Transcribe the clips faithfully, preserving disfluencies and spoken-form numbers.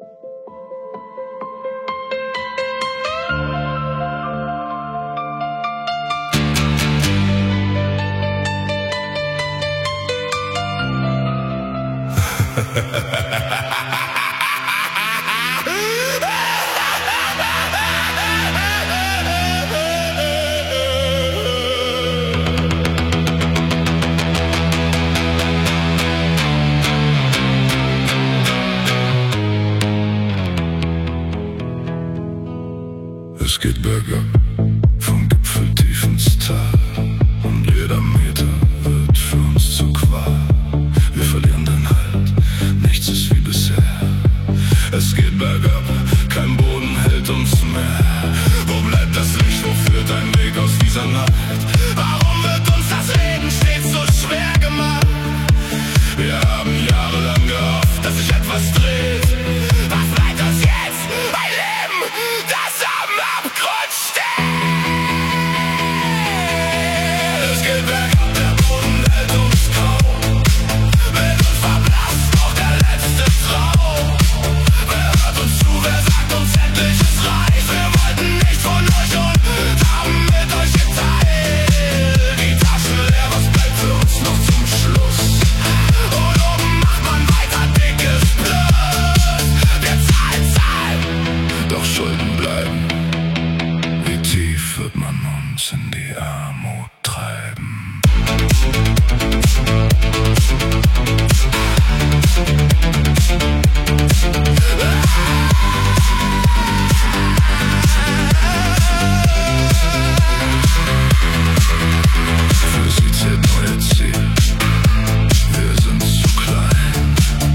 Es geht bergab, vom Gipfel tief ins Tal, und jeder Meter wird für uns zur Qual. Wir verlieren den Halt, nichts ist wie bisher. Es geht bergab, kein Boden hält uns mehr. Wo bleibt das Licht, wo führt ein Weg aus dieser Nacht? Warum wird uns das Leben stets so schwer gemacht? Wir haben jahrelang gehofft, dass sich etwas dreht. Was bleibt uns jetzt? Ein Leben, das am Abgrund steht. Es geht bergab, der Boden hält uns kaum. Mit uns verblasst noch der letzte Traum. Wer hört uns zu, wer sagt uns endlich es reicht? Wir wollten nicht von euch und haben mit euch geteilt. Die Taschen leer, was bleibt für uns noch zum Schluss? Und oben macht man weiter dickes Plus. Wir zahlen, zahlen, doch Schulden bleiben. Wie tief wird man uns in die Armut treiben? Für sie zählt neue Ziel. Wir sind zu klein.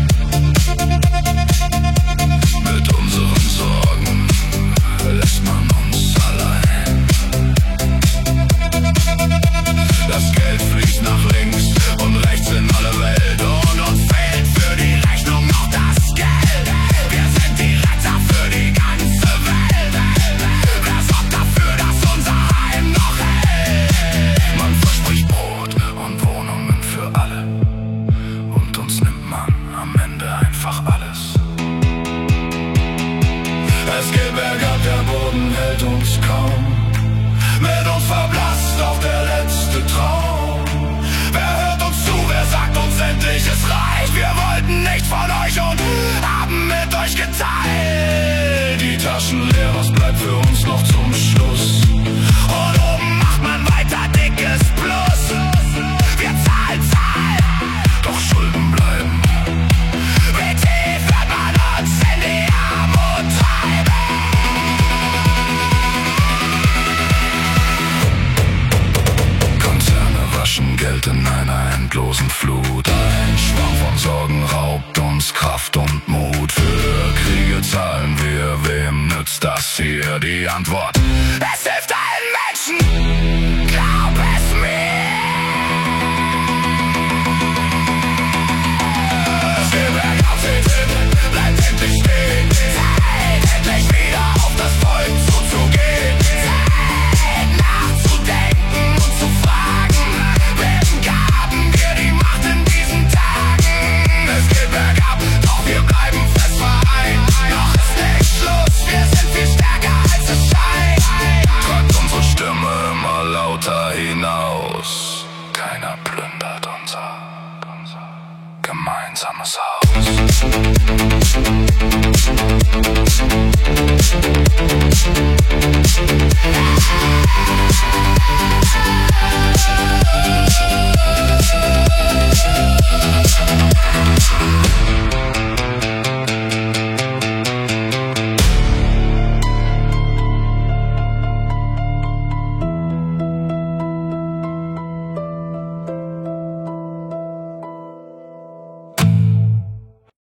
Mit unseren Sorgen lässt man uns allein. Das Geld fließt nach links und rechts in alle Welt. Und uns fehlt für die Rechnung noch das Geld. Wir sind die Retter für die ganze Welt. Wer sorgt dafür, dass unser Heim noch hält? Man verspricht Brot und Wohnungen für alle, und uns nimmt man am Ende einfach alles. Es geht bergab, der Boden hält uns kaum. Mit uns verblasst auch der letzte Traum. Wer hört uns zu, wer sagt uns endlich es reicht? Wir wollten nichts von euch und haben mit euch geteilt. Die Taschen leer, was bleibt für uns noch zum Schluss? Und oben macht man weiter dickes Plus. Wir zahlen, zahlen, doch Schulden bleiben. Wie tief wird man uns in die Armut treiben? Konzerne waschen Geld in einer endlosen Flut. Ein Schwarm von Sorgen raubt uns Kraft und Mut. Für Kriege zahlen wir, wem nützt das hier? Die Antwort: Es hilft allen Menschen, glaub es mir. Es geht bergauf, seht hin, bleibt endlich stehen. Zeit, endlich wieder auf das Volk zuzugehen. Zeit, nachzudenken und zu fragen, wem gaben wir die Macht in diesen Tagen? Es geht bergab, doch wir bleiben fest vereint. Noch ist nicht Schluss, wir sind viel stärker als es scheint. Tragt unsere Stimme immer lauter hinaus. Keiner plündert unser, unser gemeinsames Haus.